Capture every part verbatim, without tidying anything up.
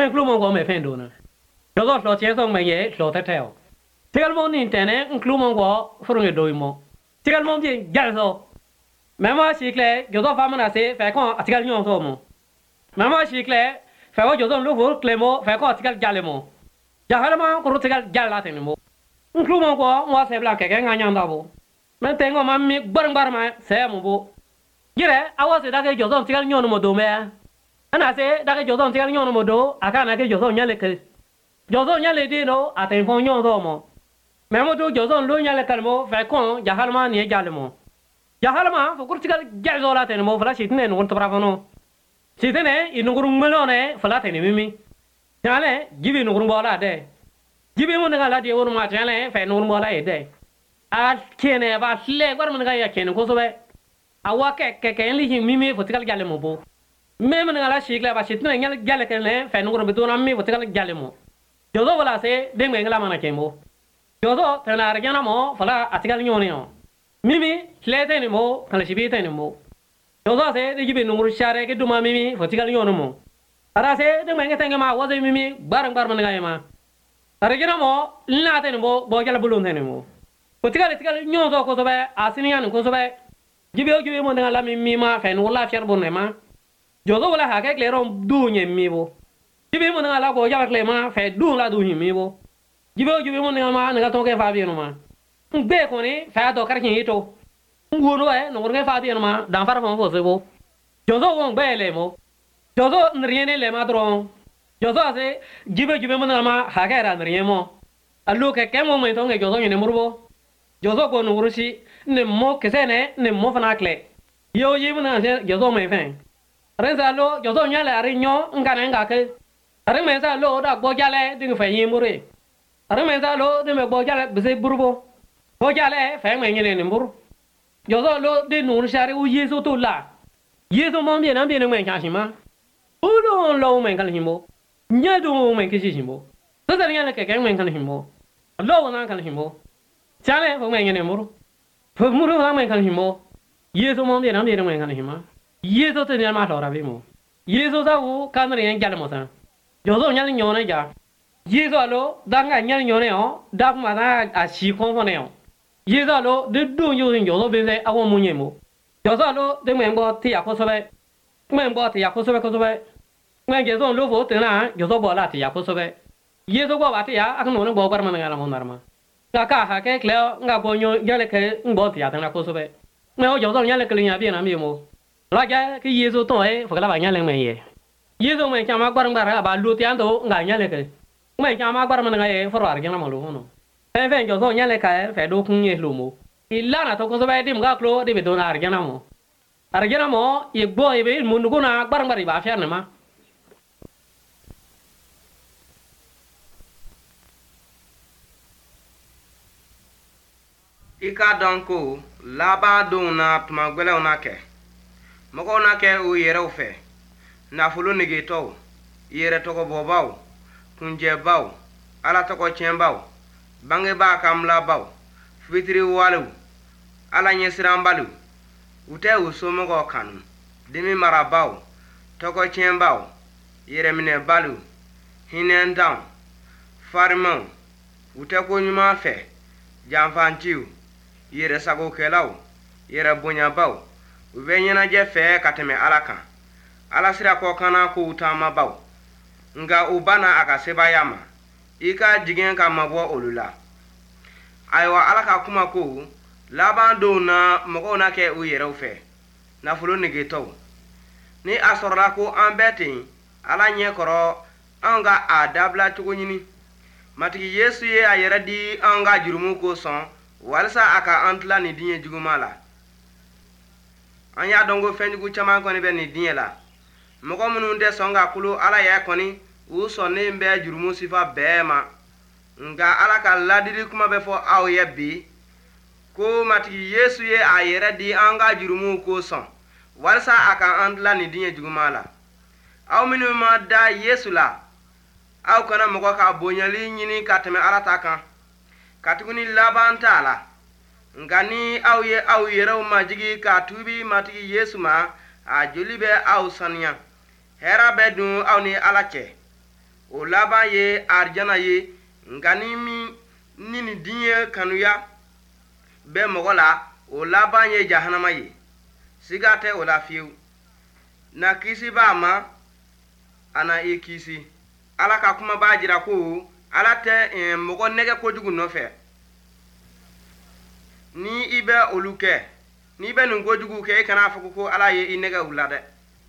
men klu mon ko me fen do na yo zo lo che song men ye lo ta theo tigal mon ni ten ne klu mon ko furu nge do mo tigal mon bien gal so mama shi kle yo zo fa mana se fa ko tigal nyon so mo mama shi kle fa wo yo zo lu fu kle mo fa ko tigal gal mo ja hala ma ko tigal gal la ten mo klu mon ko mo se bla ke ke nga nyang da bo men tengo ma mi bar bar ma se mo bo gire awa se da ke yo zo tigal nyon mo do me ana se da ke yo zo tigal nyon mo do aka na ke yo zo nyale ke yo zo nyale di no a ten fon nyon zo mo me mo do yo zo lu nyale kal mo fa ko ja hala ma ni gal mo ja hala ma fo kurtigal gal zo la ten mo fala shitne no to bravono shitne inunguru melone fala ten mimi jale gibi nunguru bola de gibi mo ngala di wonu ma jale fa nunguru bola e de a kene ba le gwar mun ga ya kene ko so be awa ke ke ke li mimi fo tigal gal mo bo me mun ngala shikle ba shitne nyal gal ke le fa nunguru be do na mi fo tigal gal mo yo do wala se de ngala mana kembo yo do tana arjana mo fala atigal nyoni yo mimi lete ni mo kala shibita ni mo yo do se de gibi nunguru share ke duma mimi fo tigal nyoni mo ara se de ngenge tenge ma waze mimi barang bar man ga ma arjana mo lina te ni mo bo jala bulun te ni mo fo tigal tigal nyon do ko so be asini yan ko so be gibi o gibi mo ngala mimi ma fa no la fier bonne ma yo do wala ha ke klero du nye mi bo gibi mo ngala bo jala klema fa du la du mi bo gibi o gibi mo ngama nga to ke fa bi no ma be ko ni fa do kar kin ito nguno e no nge fa bi no ma dan far fo se bo yo do won be le mo yo do nriene le ma dron yo do se gibi gibi mo ngama ha ke ra nriene mo alu ke ke mo me to nge yo do ni murbo yo do ko no rusi ne mo ke se ne ne mo fa na kle yo yi mo na se yo do me fen ren sa lo yo do nya le ari nyo nga ne nga ke ari me sa lo da bo jale ding fa yi mure ari me sa lo de me bo jale be se burbo bo jale fa me nyene ne mur yo do lo de no shari u yesu to la yesu mo bien na bien ne me cha shin ma u lo lo me kan shin bo nya do me ke shin bo sa sa nya le ke ke me kan shin bo lo na kan shin bo cha le fo me nyene mur fo mur fa me kan shin bo yesu mo bien na bien ne me kan shin ma yesu te ne ma lo ra bi mo yesu sa u kan ne yan jale mo sa yo do nya le nyo ne ja yesu lo da nga nya nyo ne ho da ma da a shi kon fo ne ho yesu lo de du yo yo lo be se a wo mo nye mo yo sa lo de me bo ti ya ko so be me bo ti ya ko so be ko so be me ge so lo fo te na yo so bo la ti ya ko so be yesu ko ba ti ya a no ne bo bar ma nga la mo nar ma ka ka ha ke kle nga bo nyo nya le ke bo ti ya te na ko so be me ho yo so nya le ke nya bi na mi mo la ga ke yesu to e fo la ba nya le me ye yesu me cha ma bar bar ba lu ti an to nga nya le ke me cha ma bar ma nga ye fo ar ga na mo lo no e fe yo so nya le ka fe do kun ye lu mo illa na to ko so ba dim ga klo de be do na ar ga na mo ar ga na mo ye bo ye be mu nu na bar bar ba fe na ma ika donko laba dona tuma gwele ona ke moko na ke u yere u fe na fulu nige to yere to ko bobaw kunje baw ala to ko chembaw bange ba kamla baw fitri walu ala nyesiram balu ute usomo ko kanu dimi marabaw to ko chembaw yere mine balu hinen down farmon ute ko nyuma fe jamfantiu yere sago kelaw yere bonya baw ube nyana je fe kateme alaka ala sira ko kana ko utama baw nga ubana akaseba yama ika jigen ka mabo olula aywa alaka kuma ko laban do na mogo na ke u yere ufe na fulo nige to ni asorla ko ambeti ala nye koro anga adabla tukunyini matiki yesu ye ayere di anga jurumu ko son walsa aka antla ni dinye jugumala anya dongo fenjugu chama ko ni be ni dinye la mogo munu de songa kulu ala ya koni u sonne mbe jurumu sifa bema nga ala ka ladiri kuma be fo aw yebbi ko matiki yesu ye ayere di anga jurumu ko son walsa aka antla ni dinye jugumala aw minu ma da yesu la aw kana mogo ka bonyali nyini kateme ala takan katuguni labanta ala ngani aw ye aw yeraw majigi ka tubi matigi yesu ma a jolibe aw sanya hera bedu aw ni ala ke o laban ye arijana ye nka ni min ni nin diɲɛ kanuya bɛ mɔgɔ la o laban ye jahanama ye siga tɛ o la fiyewu na kisi b'a ma a na i kisi ala ka kuma b'a jira ko ala tɛ mɔgɔ nɛgɛ kojugu nɔfɛ ni i bɛ olu kɛ ni i bɛ nin kojugu kɛ i kana fɔ ko ala ye i nɛgɛ u la dɛ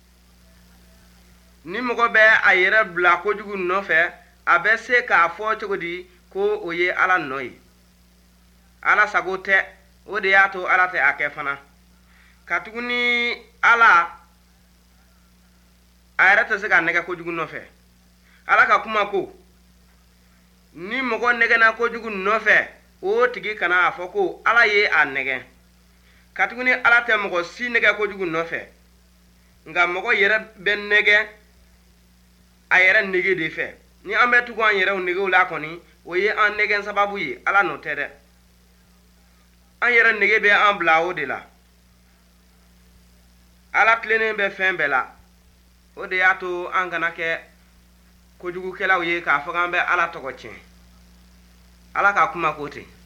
ni mɔgɔ bɛ a yɛrɛ bila kojugu nɔfɛ a bɛ se k'a fɔ cogo di ko o ye ala nɔ ye ala sago tɛ o de y'a to ala tɛ a kɛ fana katuguni ala a yɛrɛ tɛ se ka nɛgɛ kojugu nɔfɛ ala ka kuma ko ni mɔgɔ nɛgɛna kojugu nɔfɛ o tigi kana a fɔ ko ala ye a nɛgɛ katuguni ala tɛ mɔgɔ si nɛgɛ kojugu nɔfɛ nka mɔgɔ yɛrɛ bɛ nɛgɛ a yɛrɛ nege de fɛ ni an bɛ tugu an yɛrɛw negew la kɔni o ye an nɛgɛ sababu ye ala nɔ tɛ dɛ an yɛrɛ nege bɛ an bila o de la ala tilennen bɛ fɛn bɛɛ la o de y'a to an kana kɛ kojugukɛlaw ye k'a fɔ k'an bɛ ala tɔgɔ tiɲɛ ala ka kuma ko ten